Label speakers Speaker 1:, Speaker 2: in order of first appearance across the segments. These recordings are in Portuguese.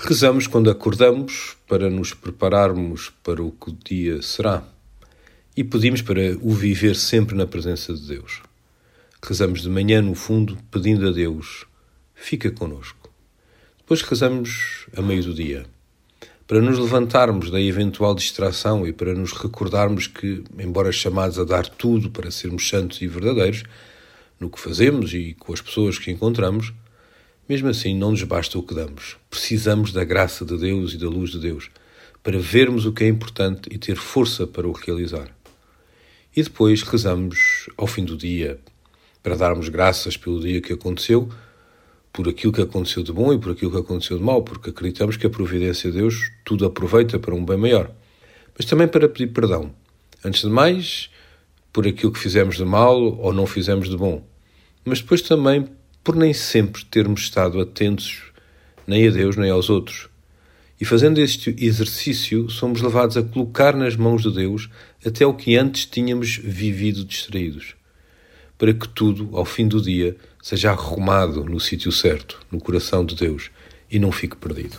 Speaker 1: Rezamos quando acordamos para nos prepararmos para o que o dia será e pedimos para o viver sempre na presença de Deus. Rezamos de manhã, no fundo, pedindo a Deus, fica connosco. Depois rezamos a meio do dia, para nos levantarmos da eventual distração e para nos recordarmos que, embora chamados a dar tudo para sermos santos e verdadeiros, no que fazemos e com as pessoas que encontramos, mesmo assim não nos basta o que damos. Precisamos da graça de Deus e da luz de Deus para vermos o que é importante e ter força para o realizar. E depois rezamos ao fim do dia, para darmos graças pelo dia que aconteceu, por aquilo que aconteceu de bom e por aquilo que aconteceu de mau, porque acreditamos que a providência de Deus tudo aproveita para um bem maior. Mas também para pedir perdão. Antes de mais, por aquilo que fizemos de mal ou não fizemos de bom. Mas depois também por nem sempre termos estado atentos nem a Deus nem aos outros. E fazendo este exercício, somos levados a colocar nas mãos de Deus até o que antes tínhamos vivido distraídos, para que tudo, ao fim do dia, seja arrumado no sítio certo, no coração de Deus, e não fique perdido.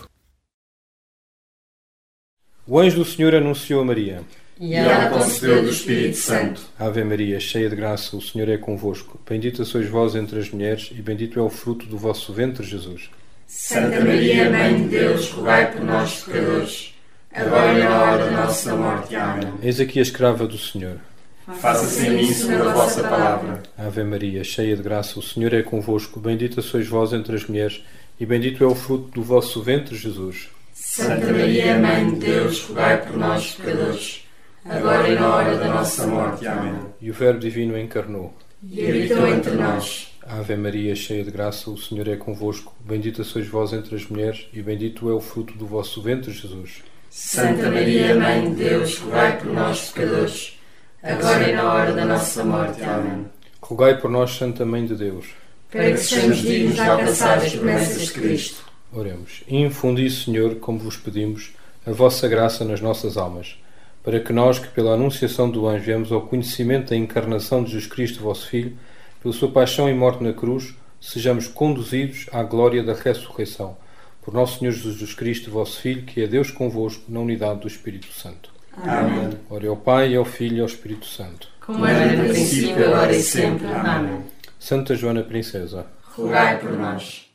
Speaker 2: O anjo do Senhor anunciou a Maria.
Speaker 3: E ela concebeu do Espírito Santo.
Speaker 2: Ave Maria, cheia de graça, o Senhor é convosco. Bendita sois vós entre as mulheres, e bendito é o fruto do vosso ventre, Jesus.
Speaker 3: Santa Maria, Mãe de Deus, rogai por nós, pecadores, agora e na hora da nossa morte. Amém.
Speaker 2: Eis aqui a escrava do Senhor.
Speaker 3: Faça-se em mim segundo a vossa palavra.
Speaker 2: Ave Maria, cheia de graça, o Senhor é convosco. Bendita sois vós entre as mulheres, e bendito é o fruto do vosso ventre, Jesus.
Speaker 3: Santa Maria, Mãe de Deus, rogai por nós, pecadores, agora e na hora da nossa morte. Amém.
Speaker 2: E o Verbo Divino encarnou.
Speaker 3: E habitou entre nós.
Speaker 2: Ave Maria, cheia de graça, o Senhor é convosco. Bendita sois vós entre as mulheres, e bendito é o fruto do vosso ventre, Jesus.
Speaker 3: Santa Maria, Mãe de Deus, rogai por nós, pecadores, agora e na hora da nossa morte. Amém.
Speaker 2: Rogai por nós, Santa Mãe de Deus,
Speaker 3: para que sejamos dignos de alcançar as promessas de Cristo.
Speaker 2: Oremos. Infundi, Senhor, como vos pedimos, a vossa graça nas nossas almas, para que nós, que pela anunciação do anjo viemos ao conhecimento da encarnação de Jesus Cristo, vosso Filho, pela sua paixão e morte na cruz, sejamos conduzidos à glória da ressurreição. Por nosso Senhor Jesus Cristo, vosso Filho, que é Deus convosco, na unidade do Espírito Santo.
Speaker 3: Amém.
Speaker 2: Ora ao Pai, ao Filho e ao Espírito Santo.
Speaker 3: Como era no princípio, agora e sempre. Amém.
Speaker 2: Santa Joana Princesa,
Speaker 3: rogai por nós.